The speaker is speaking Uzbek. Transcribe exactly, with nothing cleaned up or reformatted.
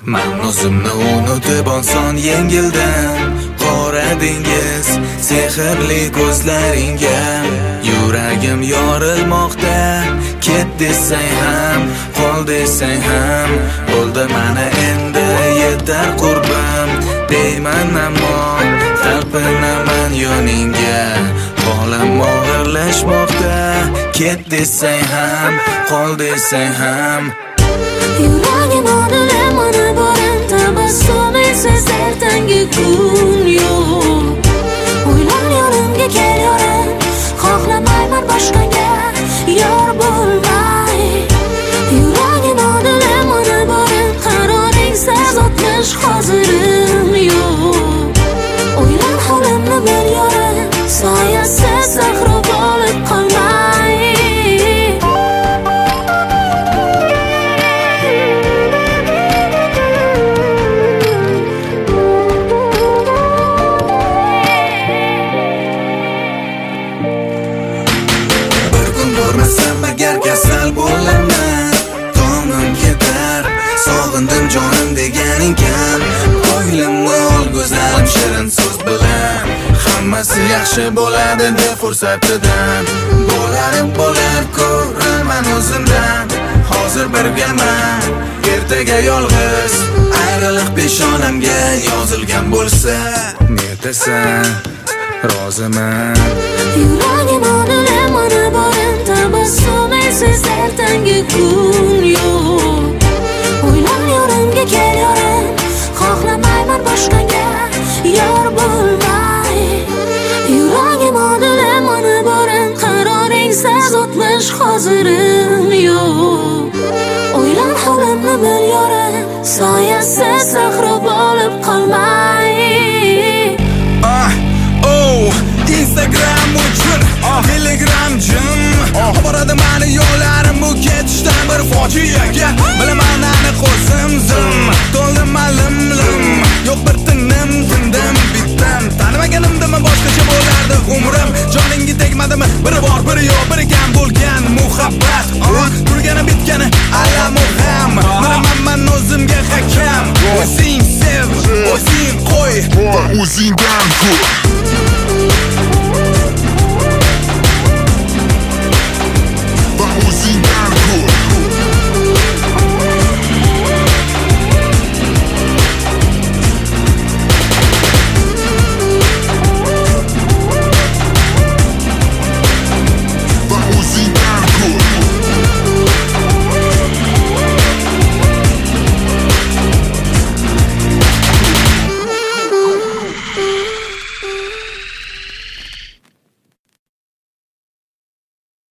Men o'zimni unutib oson yengildim. Qora dengiz sehrli ko'zlaringga yuragim yorilmoqda. Ket desang ham, qol desang ham, bo'ldi mana endi yetar qurbim. Deyman ammo talpinaman yoningga. Qo'lim og'irlashmoqda. Ket desang ham, qol desang ham. Yuragim odile mana borin tabassumisiz ertangi kun yo'q. O'ylar yonimga kel yorim, xohlamayman boshqaga yor bo'lmay. Yuragim odile mana borin qaroringsiz o'tmish hozirim yo'q. O'ylar holimni bil yorim, soyasiz sahro bo'lib qolmay. Agar kasal bo'laman, tomim ketar. Sog'indim jonim deganing kam. Ko'nglimni ol go'zalim shirin so'z bilan. Hammasi yaxshi bo'ladi deb fursatidan. Bo'larim bo'lar ko'raman o'zimdan. Hozir birgaman, ertaga yolg'iz. Ayriliq peshonamga yozilgan bo'lsa, netasan roziman. Yuragim odile mana borin tabassumisiz ertangi kun yo'q. O'ylar yorimga kel yorim, xohlamayman boshqaga yor bo'lmay. Yuragim odile mana borin qaroringsiz o'tmish hozirim yo'q. O'ylar holimni bil yorim, soyasiz sahro bo'lib qolmay. Instagram uchun Telegram jim boradi mani yo'llarim bu ketishdan bir fojiaga. Bilaman aniq o'zim zim, to'ldim malim lim. Yo'q bir tinim tindim bitdim. Tanimaganimdimi boshqacha bo'lardi umrim. Joningga tegmadimi biri bor biri yo'q, biri kam bo'lgan muhabbat. Turgani bitgani alamu ham. Bilaman men o'zimga hakam. O'zing sev, o'zing qo'y va o'zingdan ko'r.